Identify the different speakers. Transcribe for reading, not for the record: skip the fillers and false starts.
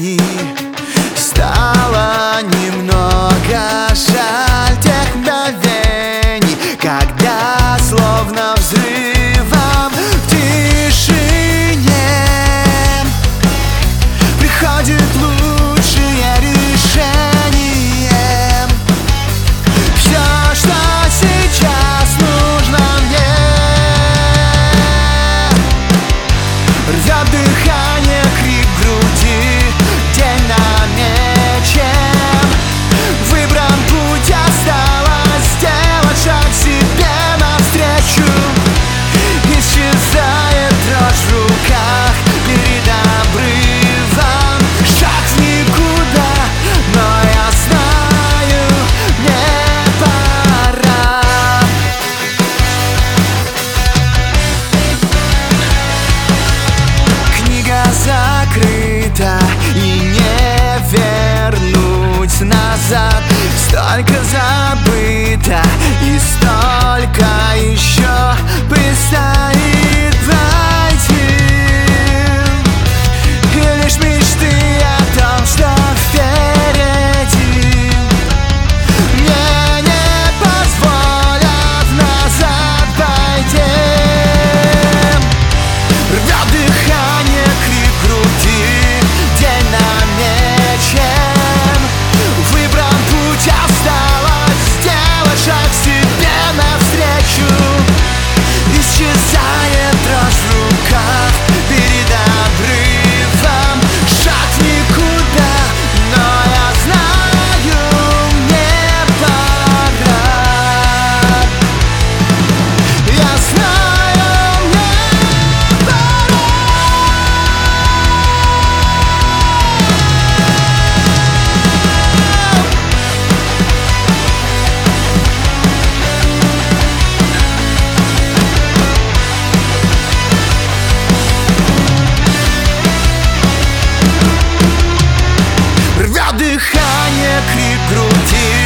Speaker 1: решений. Стало немного жаль тех мгновений, когда словно взрывом в тишине приходит лучшее решение. Все, что сейчас нужно мне, рвет дыхание, крик в груди, день намечен. Выбран путь, осталось сделать шаг себе навстречу. Исчезает дрожь в руках перед обрывом. Шаг в никуда, но я знаю, мне пора. Книга закрыта, и не вернуть назад. Столько забыто, и столько еще предстоит пройти. И лишь мечты о том, что впереди мне не позволят назад пойти. Рвет дыхание, крик в груди, день намечен. Выбран путь, осталось сделать шаг себе навстречу. Исчезает дрожь в руках перед обрывом. Шаг в никуда, но я знаю, мне пора. Я знаю, мне пора. Рвет дыхание, крик в груди,